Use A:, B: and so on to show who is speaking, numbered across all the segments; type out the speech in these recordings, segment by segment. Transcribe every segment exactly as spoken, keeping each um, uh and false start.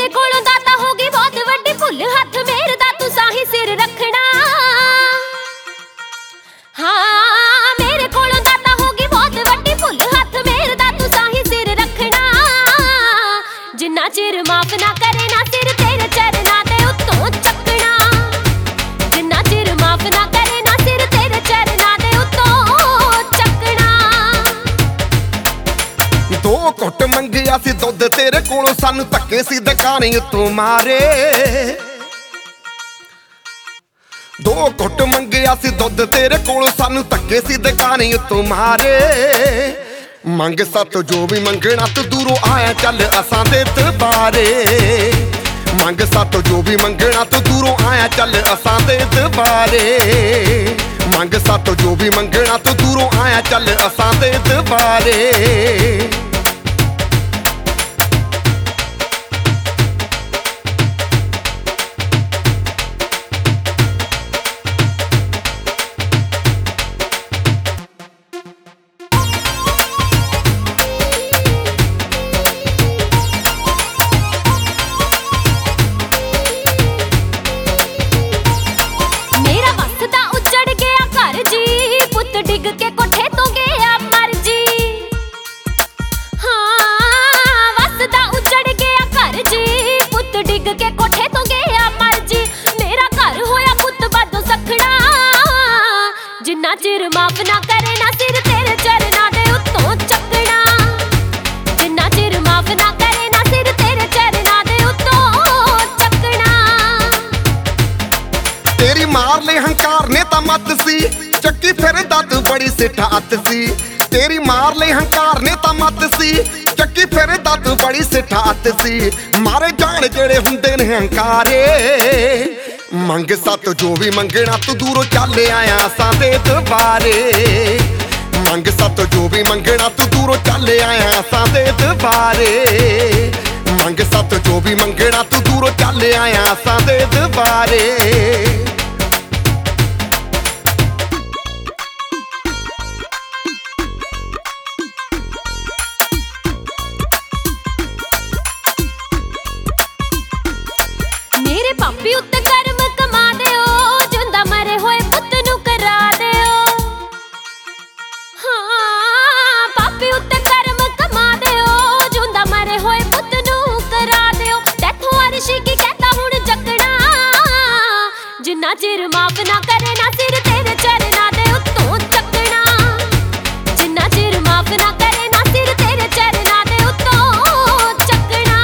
A: मेरे कोलों दाता होगी बहुत वड्डी भुल हथ मेरदा तू साही सिर रखना। हाँ मेरे कोलों दाता होगी बहुत वड्डी भुल हथ मेरदा तू साही सिर रखना। जिन्ना चिर माफ ना करे ना सिर तेरे चरना दे उत्तों चकना। जिन्ना चिर माफ ना करे ना सिर तेरे चरना दे उत्तों चकना।
B: दो घुट मंगिया सी दुध तेरे कोलों सानू धक्के सी दुकाने उत्तों मारे। दो घुट मंगिया सी दुध तेरे कोलों सानू धक्के सी दुकाने उत्तों मारे। मंग सत जो भी मंगना तू दूरों आया चल असां दे दरबारे। मंग सत जो भी मंगना तू दूरों आया चल असां दे दरबारे। मंग सत जो भी मंगना तू दूरों आया चल असां दे दरबारे।
A: डिग के कोठे तो गया मर जी। हाँ वसदा उजड़ गया घर जी। पुत डिग के कोठे तो गया मर जी। मेरा घर होया पुत बादो सखड़ा। जिन्ना चिर माफ ना करे ना सिर तेरे चरना दे उत्तों चकना। जिन्ना चिर माफ ना करे ना सिर तेरे चरना दे उत्तों चकना।
B: तेरी मार ले हंकार ने ता मत सी चक्की फिर दत बड़ी सिठा अत सी। तेरी मार ले हंकार ने ता मत सी चक्की फिर दत बड़ी सिठा अत सी। मारे जान जेड़े हुंदे ने हंकारे। मंग सत जो भी मंगना तू दूरों चल आया असां दे दरबारे। मंग सत जो भी मंगना तू दूरों चल आया असां दे दरबारे। मंग सत जो भी मंगना तू दूरों चल आया असां दे दरबारे।
A: मेरे पापी उत्ते कर्म कमा दिओ जिंदा मरे होए पुत नू करा दिओ। हाँ पापी उत्ते कर्म कमा दिओ जिंदा मरे होए पुत नू करा दिओ। तैथों अर्शी की कहता हुण जकड़ा। जिन्ना चिर माफ ना करे ना सिर तेरे चरना दे उत्तों चकना। जिन्ना चिर माफ ना करे ना सिर तेरे चरना दे उत्तों चकना।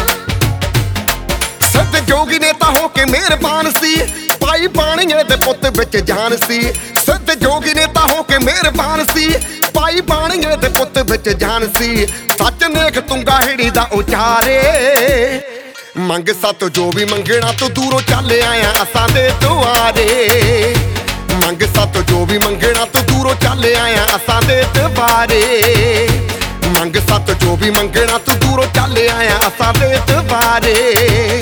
B: सद जोगी नेता हो के मेहरबान सी पाई पाणीए दे पुत विच जान सी। सद जोगी नेता हो के मेहरबान सी पाई पाणीए दे पुत विच जान सी। सच नेक तुंगा हिड़ी दा उचारे। मंग सत जो भी मंगना तू दूरों चल आया असां दे दुआरे। मंग सत जो भी मंगना तू दूरों चल आया असां दे दरबारे। मंग सत जो भी मंगना तू दूरों चल आया असां दे दरबारे।